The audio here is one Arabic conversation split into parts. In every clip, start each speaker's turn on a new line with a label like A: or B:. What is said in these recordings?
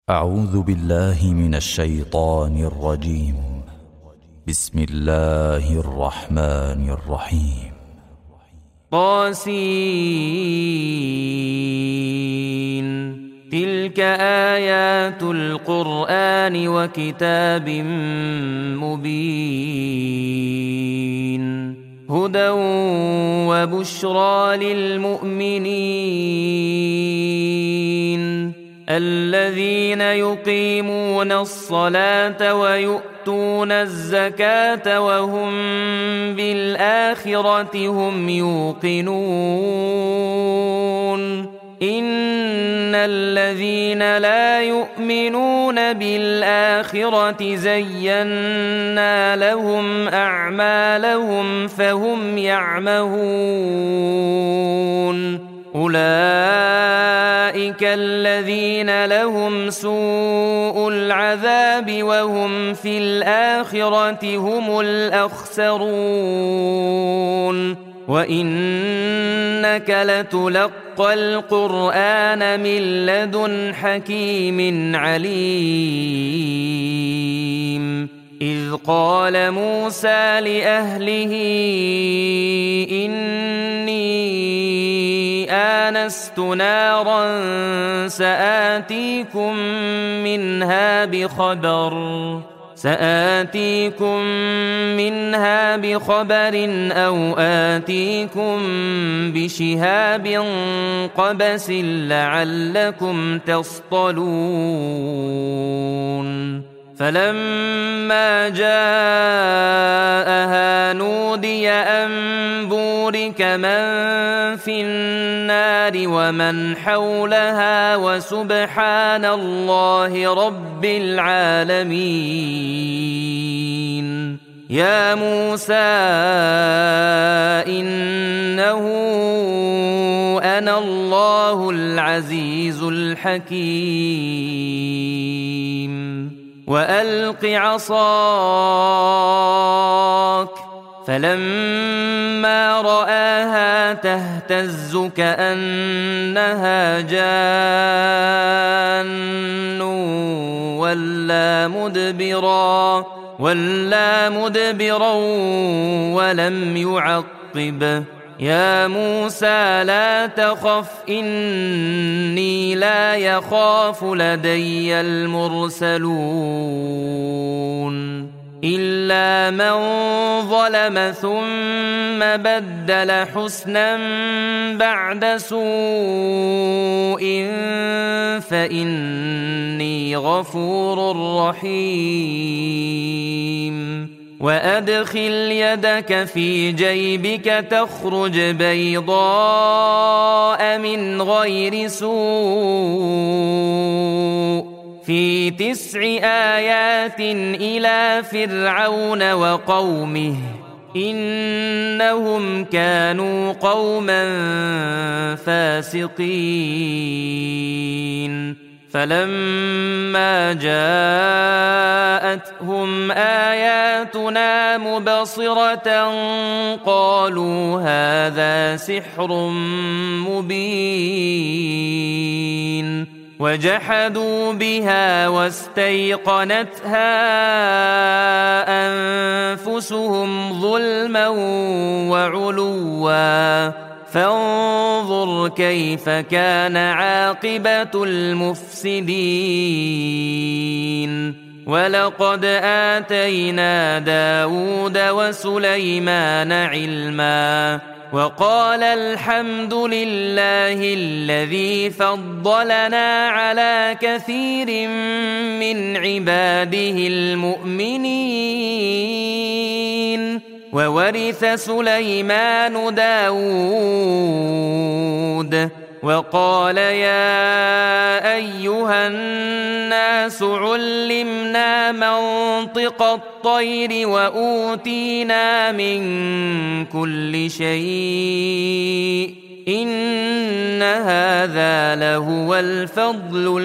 A: أعوذ بالله من الشيطان الرجيم. بسم الله الرحمن الرحيم.
B: طاسين. تلك آيات القرآن وكتاب مبين هدى وبشرى للمؤمنين الذين يقيمون الصلاة ويؤتون الزكاة وهم بالآخرة هم يوقنون إن الذين لا يؤمنون بالآخرة زينا لهم أعمالهم فهم يعمهون أولئك الذين لهم سوء العذاب وهم في الآخرة هم الأخسرون وإنك لتلقى القرآن من لدن حكيم عليم إذ قال موسى لأهله إني آنست نارا سآتيكم منها بخبر أو آتيكم بشهاب قبس لعلكم تصطلون فلما جاءها نودي أن بورك من في النار ومن حولها وسبحان الله رب العالمين يا موسى إنه أنا الله العزيز الحكيم وألق عصاك فلما رآها تهتز كأنها جان ولا مدبرا ولم يعقب يا موسى لا تخف إني لا يخاف لدي المرسلون إلا من ظلم ثم بدل حسنا بعد سوء فإني غفور رحيم وأدخل يدك في جيبك تخرج بيضاء من غير سوء في 9 آيات إلى فرعون وقومه إنهم كانوا قوما فاسقين فلما جاءتهم آياتنا مبصرة قالوا هذا سحر مبين وجحدوا بها واستيقنتها أنفسهم ظلما وعلوا فانظر كيف كان عاقبة المفسدين ولقد آتينا داود وسليمان علما وقال الحمد لله الذي فضلنا على كثير من عباده المؤمنين وورث سليمان داود وقال يا أيها الناس علمنا منطق الطير وأوتينا من كل شيء إن هذا لهو الفضل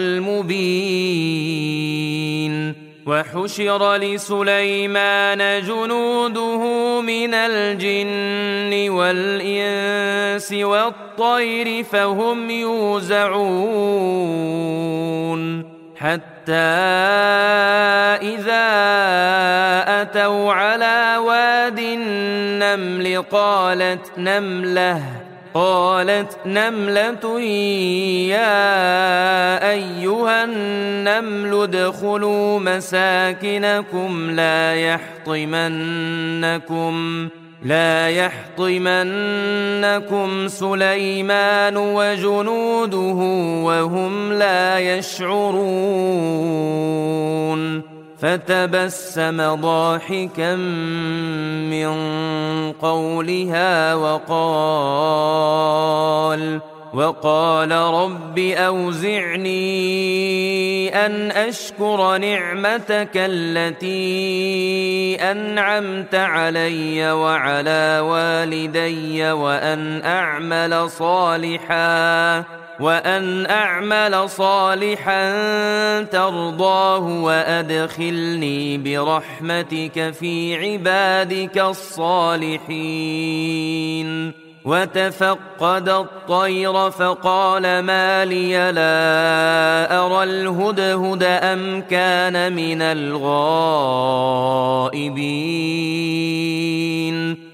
B: المبين وحشر لسليمان جنوده من الجن والإنس والطير فهم يوزعون حتى إذا أتوا على واد النمل قالت نملة يا أيها النمل ادخلوا مساكنكم لا يحطمنكم سليمان وجنوده وهم لا يشعرون فتبسم ضاحكا من قولها وقال رب أوزعني أن أشكر نعمتك التي أنعمت علي وعلى والدي وأن أعمل صالحا ترضاه وأدخلني برحمتك في عبادك الصالحين وتفقد الطير فقال ما لي لا أرى الهدهد أم كان من الغائبين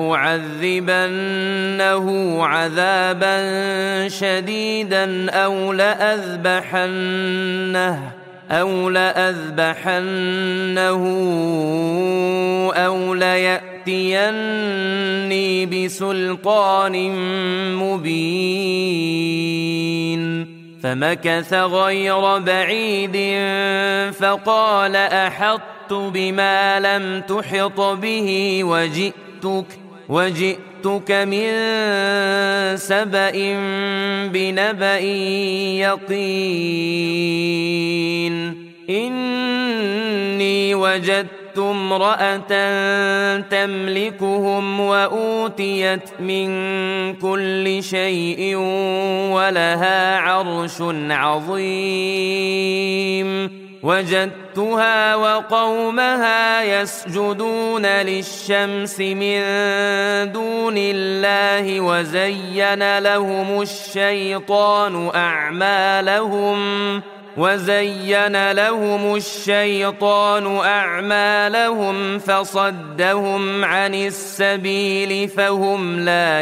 B: لأعذبنه عذابا شديدا أو لأذبحنه أو ليأتيني بسلطان مبين فمكث غير بعيد فقال أحطت بما لم تحط به وجئتك من سبأ بنبأ يقين إني وجدت امرأة تملكهم وأوتيت من كل شيء ولها عرش عظيم وجدتها وقومها يسجدون للشمس من دون الله وزين لهم الشيطان أعمالهم فصدهم عن السبيل فهم لا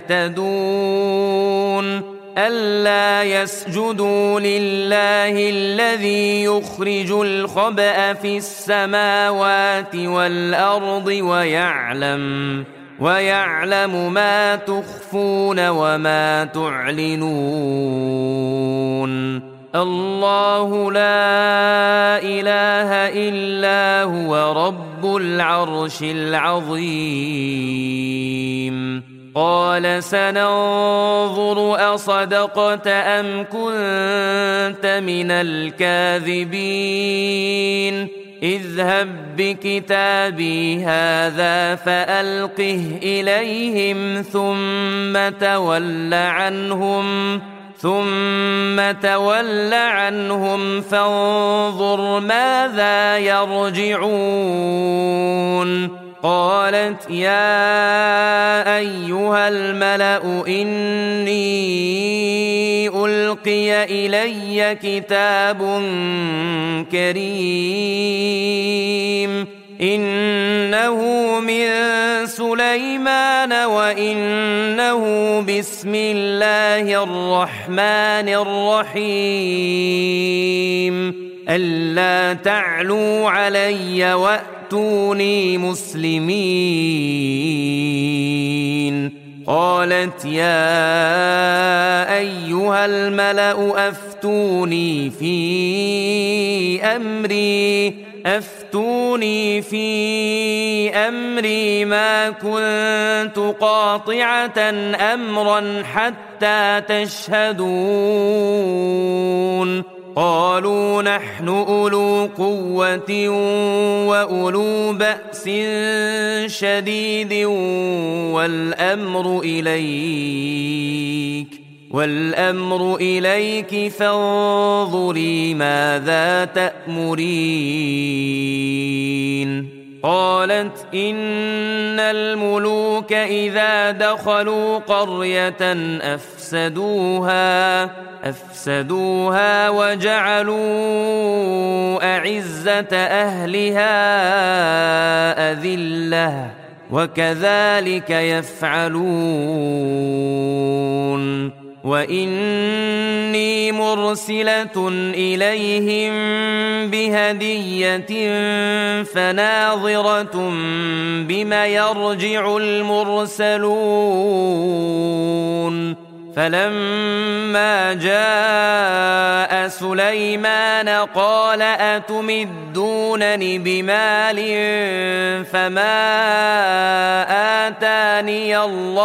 B: يهتدون ألا يسجدوا لله الذي يخرج الخبأ في السماوات والأرض ويعلم ما تخفون وما تعلنون الله لا إله إلا هو رب العرش العظيم قال سننظر أصدقت أم كنت من الكاذبين اذهب بكتابي هذا فألقه إليهم ثم تول عنهم فانظر ماذا يرجعون قالت يا أيها الملأ إني ألقي إلي كتاب كريم إنه من سليمان وإنه بسم الله الرحمن الرحيم ألا تعلوا علي وأتوني مسلمين قالت يا أيها الملأ أفتوني في أمري ما كنت قاطعة أمرا حتى تشهدون قالوا نحن أولو قوة وأولو بأس شديد والأمر إليك فانظري ماذا تأمرين قالت إن الملوك إذا دخلوا قرية أفسدوها وجعلوا أعزة أهلها أذلة وكذلك يفعلون وإني مرسلة إليهم بهدية فناظرة بما يرجع المرسلون فلما جاء سليمان قال أتمدونني بمال فما آتاني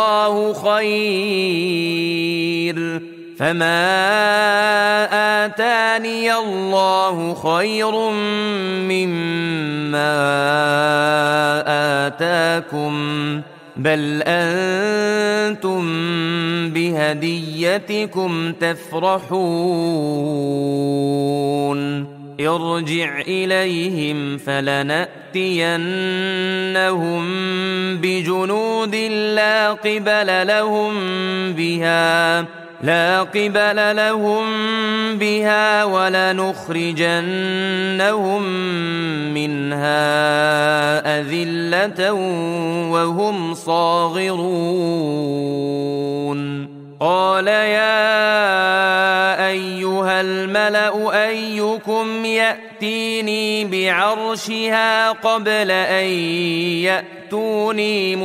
B: الله خير مما آتاكم بل أنتم بهديتكم تفرحون ارجع إليهم فلنأتينهم بجنود لا قبل لهم بها ولنخرجنهم منها أذلة وهم صاغرون قال يا أيها الملأ أيكم يأتيني بعرشها قبل أن يأتوني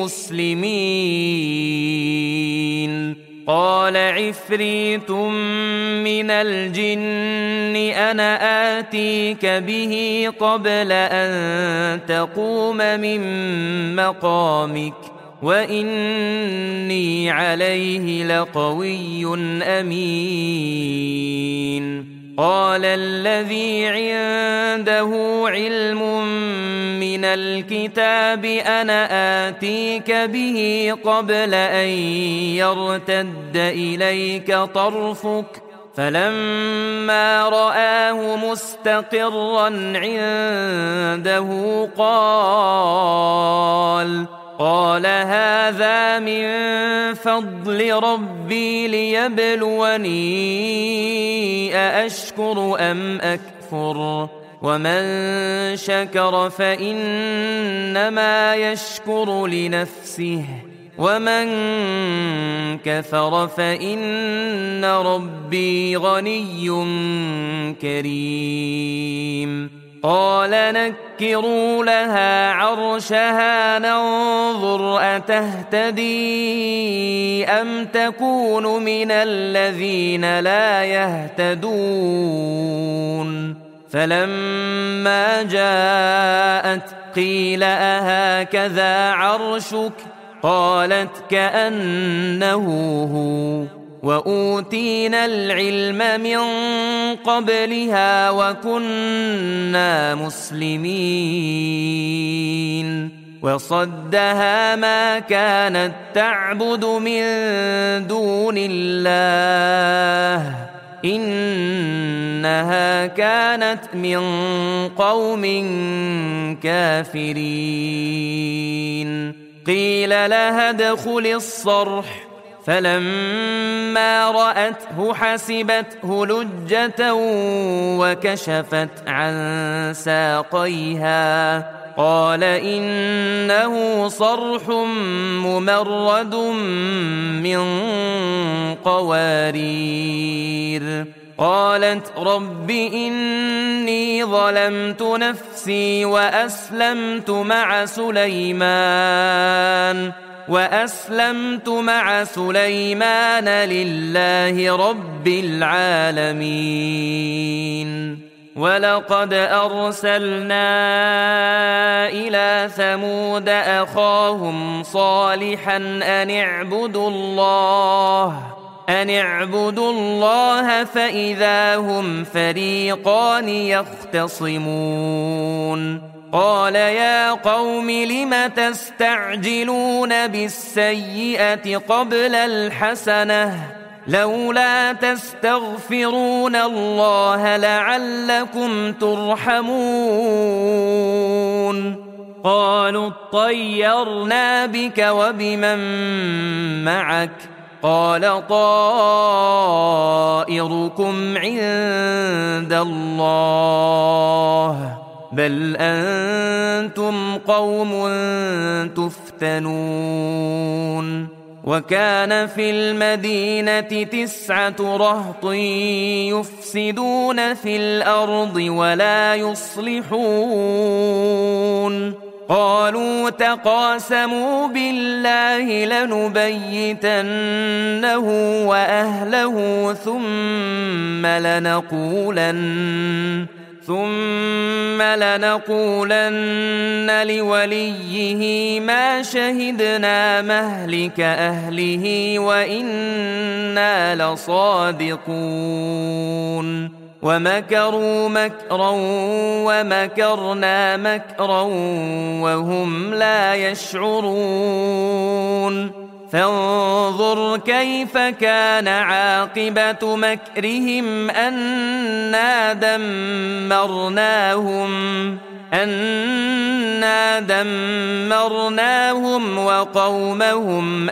B: مسلمين قال عفريت من الجن أنا آتيك به قبل أن تقوم من مقامك وإني عليه لقوي أمين قال الذي عنده علم من الكتاب أنا آتيك به قبل أن يرتد إليك طرفك فلما رآه مستقرا عنده قال هذا من فضل ربي ليبلوني أأشكر أم أكفر ومن شكر فإنما يشكر لنفسه ومن كفر فإن ربي غني كريم قال نكروا لها عرشها ننظر أتهتدي أم تكون من الذين لا يهتدون فلما جاءت قيل أهكذا عرشك قالت كأنه هو وأوتينا العلم من قبلها وكنا مسلمين وصدها ما كانت تعبد من دون الله إنها كانت من قوم كافرين قيل لها ادخل الصرح فلما رأته حسبته لجة وكشفت عن ساقيها قال إنه صرح ممرد من قوارير قالت رب إني ظلمت نفسي وأسلمت مع سليمان لله رب العالمين ولقد أرسلنا إلى ثمود أخاهم صالحا أن اعبدوا الله فإذا هم فريقان يختصمون قال يا قوم لم تستعجلون بالسيئة قبل الحسنة لولا تستغفرون الله لعلكم ترحمون قالوا اطيرنا بك وبمن معك قال طائركم عند الله بل أنتم قوم تفتنون وكان في المدينة 9 رهط يفسدون في الأرض ولا يصلحون قالوا تقاسموا بالله لنبيتنه وأهله ثم لنقولن لوليه ما شهدنا مهلك أهله وإنا لصادقون ومكروا مكرا ومكرنا مكرا وهم لا يشعرون فانظر كيف كان عاقبة مكرهم أنا دمرناهم وقومهم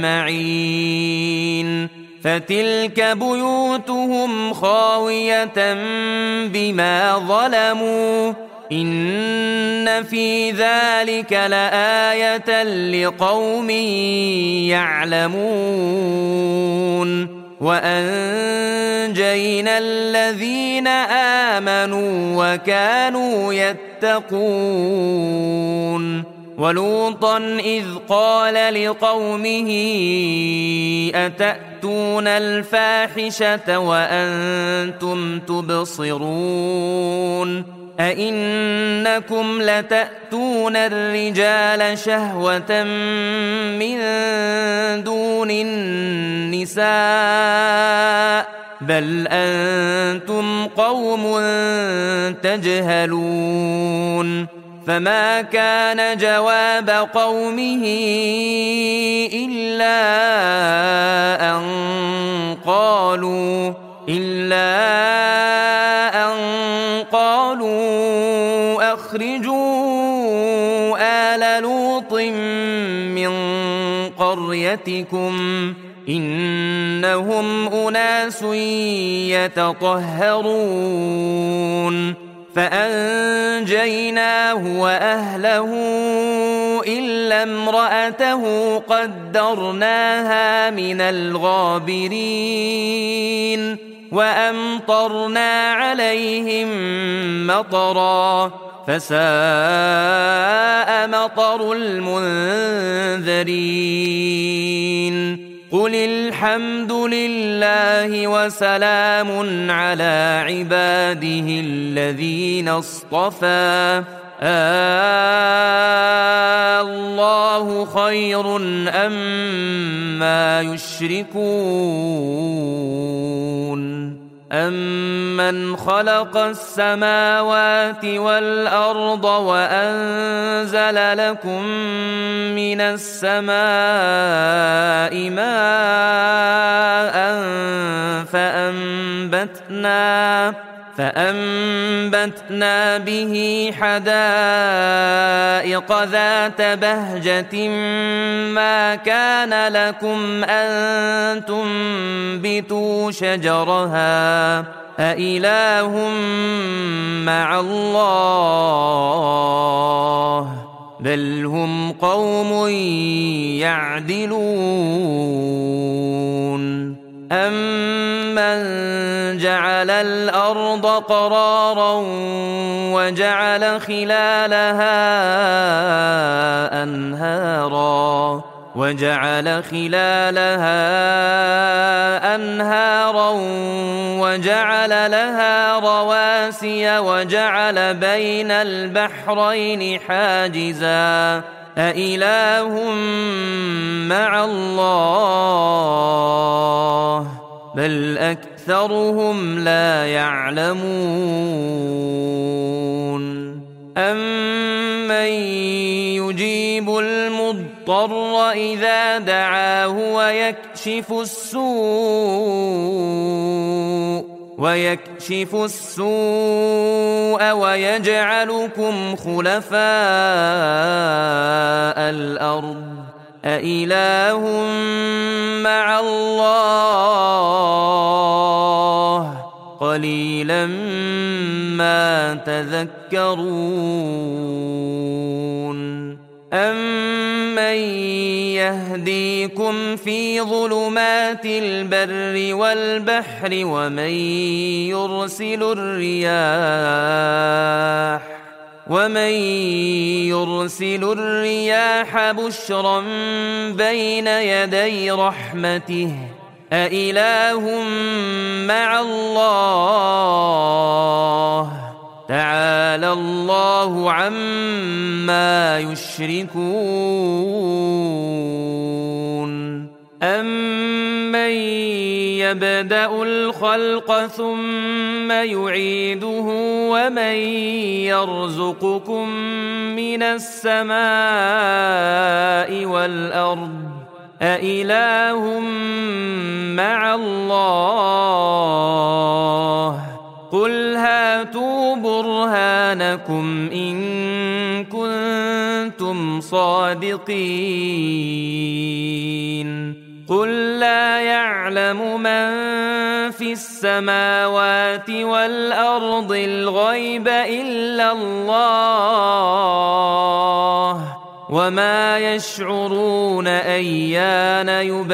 B: أجمعين فتلك بيوتهم خاوية بما ظلموا إن في ذلك لآية لقوم يعلمون وأنجينا الذين آمنوا وكانوا يتقون ولوطا إذ قال لقومه أتأتون الفاحشة وأنتم تبصرون أئنكم لتأتون الرجال شهوة من دون النساء بل أنتم قوم تجهلون فما كان جواب قومه إلا أن قالوا أخرجوا آل لوط من قريتكم إنهم أناس يتطهرون فأنجيناه وأهله إلا امرأته قدرناها من الغابرين وأمطرنا عليهم مطرا فساء مطر المنذرين قل الحمد لله وسلام على عباده الذين اصطفى الله خير أما يشركون أمن خلق السماوات والأرض وأنزل لكم من السماء ماء فأنبتنا به حدائق ذات بهجة ما كان لكم أن تنبتوا شجرها أإله مع الله بل هم قوم يعدلون أمن جعل الأرض قرارا وجعل خلالها أنهارا وجعل لها رواسي وجعل بين البحرين حاجزا أإله مع الله بل أكثرهم لا يعلمون أمن يجيب المضطر إذا دعاه ويكشف السوء ويجعلكم خلفاء الأرض أإله مع الله قليلا ما تذكرون أمن يهديكم في ظلمات البر والبحر ومن يرسل الرياح بشرا بين يدي رحمته أإله مع الله تعالى الله عما يشركون أمن يبدأ الخلق ثم يعيده ومن يرزقكم من السماء والأرض أإله مع الله قل هاتوا برهانكم إن كنتم صادقين قل لا يعلم من في السماوات والأرض الغيب إلا الله وما يشعرون أيان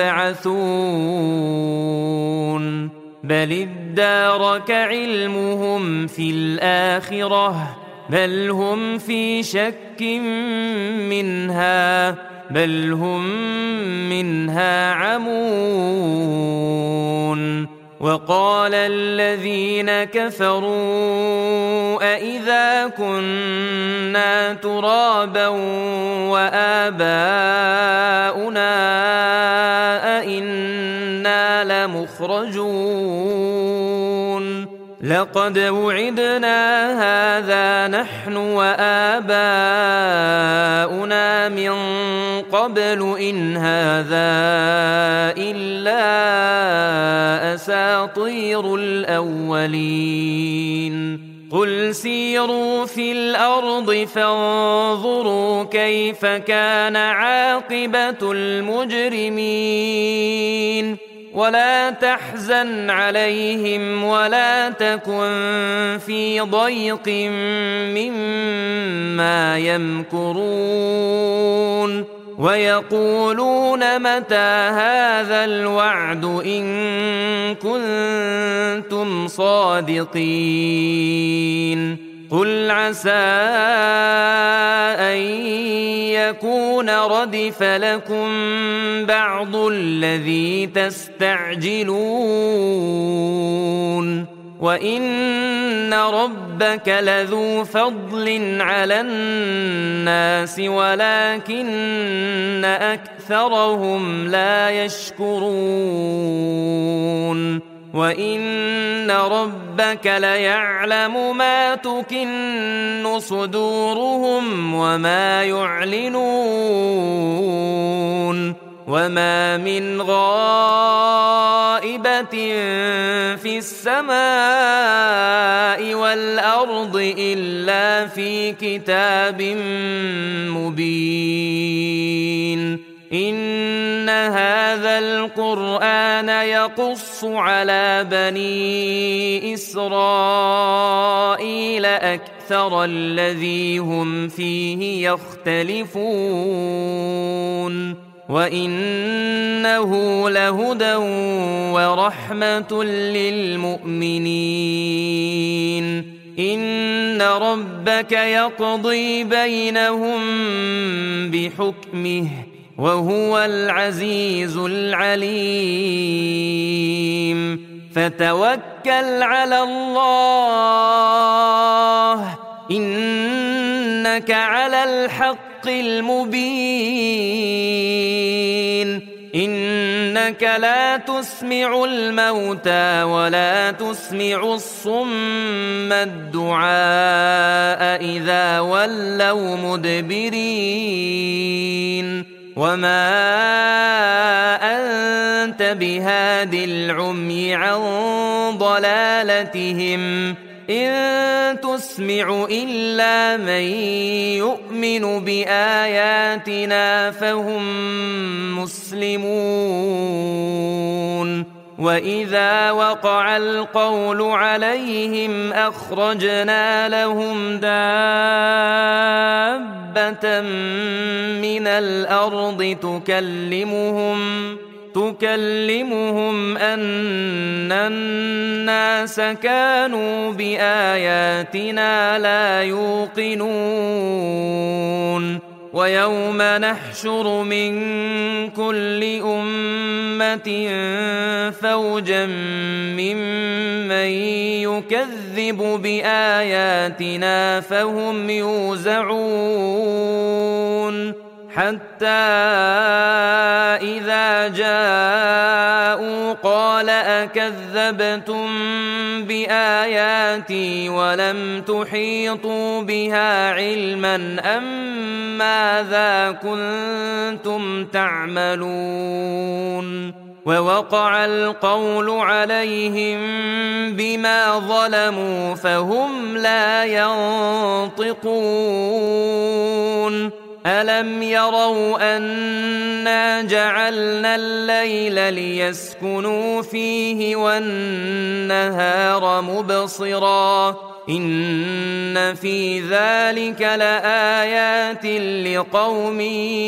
B: يبعثون بل ادارك علمهم في الآخرة بل هم في شك منها بل هم منها عمون وقال الذين كفروا أإذا كنا ترابا وآباؤنا أئنا لمخرجون لقد وعدنا هذا نحن وآباؤنا من قبل إن هذا إلا أساطير الأولين قل سيروا في الأرض فانظروا كيف كان عاقبة المجرمين ولا تحزن عليهم ولا تكن في ضيق مما يمكرون ويقولون متى هذا الوعد إن كنتم صادقين قل عسى أن يكون ردف لكم بعض الذي تستعجلون وإن ربك لذو فضل على الناس ولكن أكثرهم لا يشكرون وإن ربك ليعلم ما تكن صدورهم وما يعلنون وما من غائبة في السماء والأرض إلا في كتاب مبين إن هذا القرآن يقص على بني إسرائيل أكثر الذي هم فيه يختلفون وإنه لهدى ورحمة للمؤمنين إن ربك يقضي بينهم بحكمه وهو العزيز العليم فتوكل على الله إنك على الحق المبين إنك لا تسمع الموتى ولا تسمع الصم الدعاء إذا ولوا مدبرين وما أنت بهاد العمي عن ضلالتهم إن تسمع إلا من يؤمن بآياتنا فهم مسلمون وإذا وقع القول عليهم أخرجنا لهم دابة من الأرض تكلمهم أن الناس كانوا بآياتنا لا يوقنون ويوم نحشر من كل أمة فوجا ممن يكذب بآياتنا فهم يوزعون حتى إذا جاءوا قال أكذبتم بآياتي ولم تحيطوا بها علما أم ماذا كنتم تعملون ووقع القول عليهم بما ظلموا فهم لا ينطقون ألم يروا أنا جعلنا الليل ليسكنوا فيه والنهار مبصرا إن في ذلك لآيات لقوم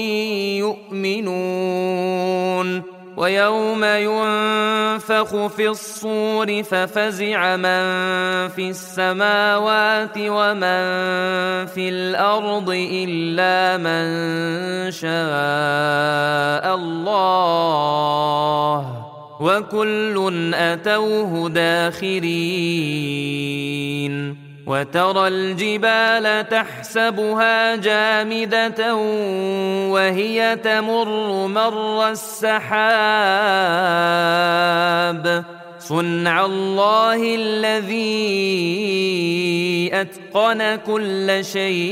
B: يؤمنون ويوم ينفخ في الصور ففزع من في السماوات ومن في الأرض إلا من شاء الله وكل أتوه داخرين وترى الجبال تحسبها جامدة وهي تمر مر السحاب صنع الله الذي أتقن كل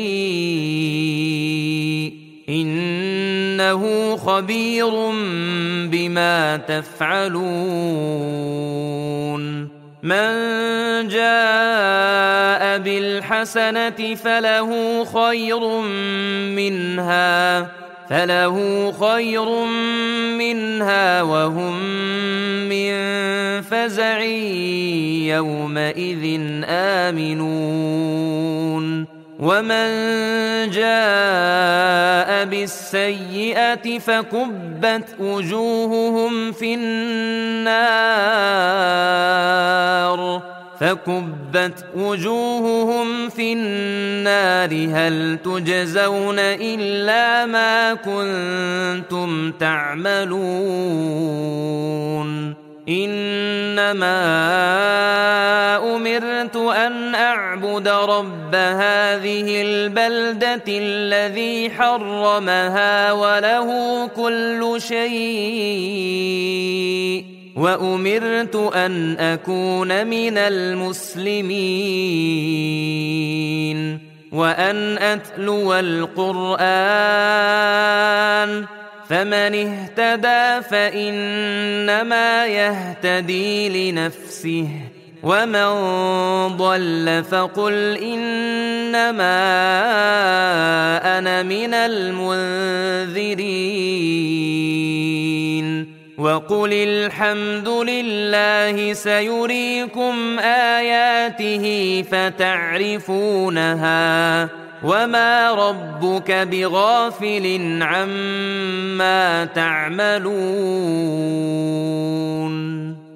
B: شيء إنه خبير بما تفعلون من جاء بالحسنة فله خير منها وهم من فزع يومئذ آمنون ومن جاء بالسيئة فكبت وجوههم في النار هل تجزون إلا ما كنتم تعملون إنما أمرت أن أعبد رب هذه البلدة الذي حرمها وله كل شيء وأمرت أن أكون من المسلمين وأن أتلو القرآن فمن اهتدى فإنما يهتدي لنفسه ومن ضل فقل إنما أنا من المنذرين وقل الحمد لله سيريكم آياته فتعرفونها وما ربك بغافل عما تعملون